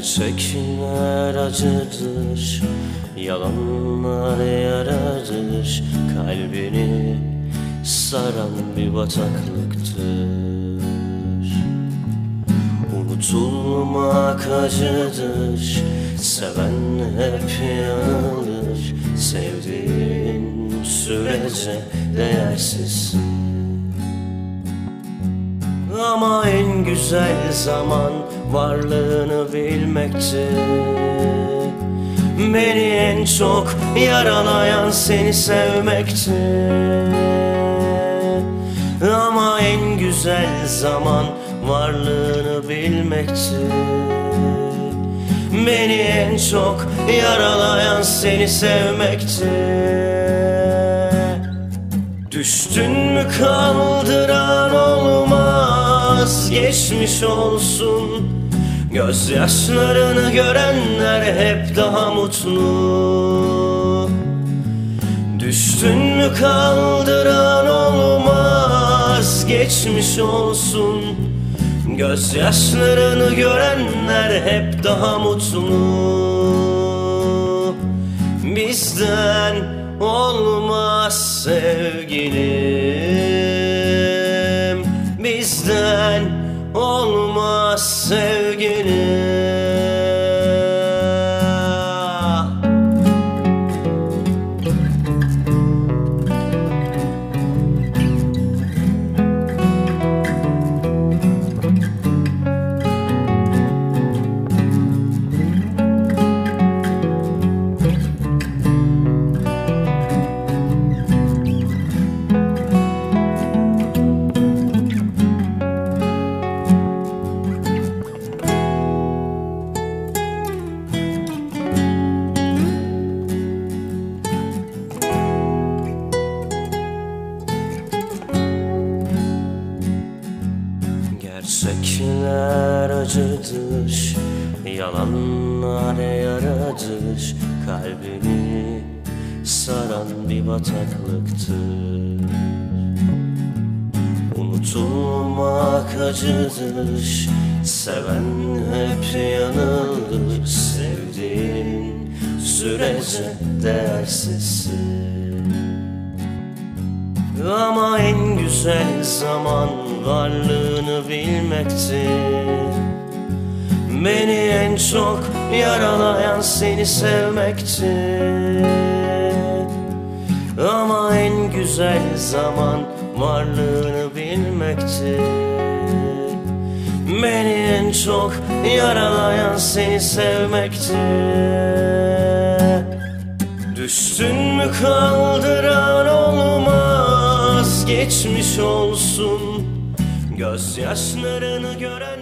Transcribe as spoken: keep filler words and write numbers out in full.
Gerçekler acıdır, yalanlar yaradır. Kalbini saran bir bataklıktır. Unutulmak acıdır, seven hep yanılır. Sevdiğin sürece değersizsin. Ama en güzel zaman varlığını bilmekti. Beni en çok yaralayan seni sevmekti. Ama en güzel zaman varlığını bilmekti. Beni en çok yaralayan seni sevmekti. Düştün mü kaldıran olmaz, geçmiş olsun. Gözyaşlarını görenler hep daha mutlu. Düştün mü kaldıran olmaz, geçmiş olsun. Gözyaşlarını görenler hep daha mutlu. Bizden olmaz sevgilim, bizden olmaz sevgilim. Gerçekler acıdır, yalanlar yaradır. Kalbini saran bir bataklıktır. Unutulmak acıdır, seven hep yanılır. Sevdiğin sürece değersizsin. Ama en güzel zaman varlığını bilmekti. Beni en çok yaralayan seni sevmekti. Ama en güzel zaman varlığını bilmekti. Beni en çok yaralayan seni sevmekti. Düştün mü kaldıran olmaz, geçmiş olsun. Gözyaşlarını gören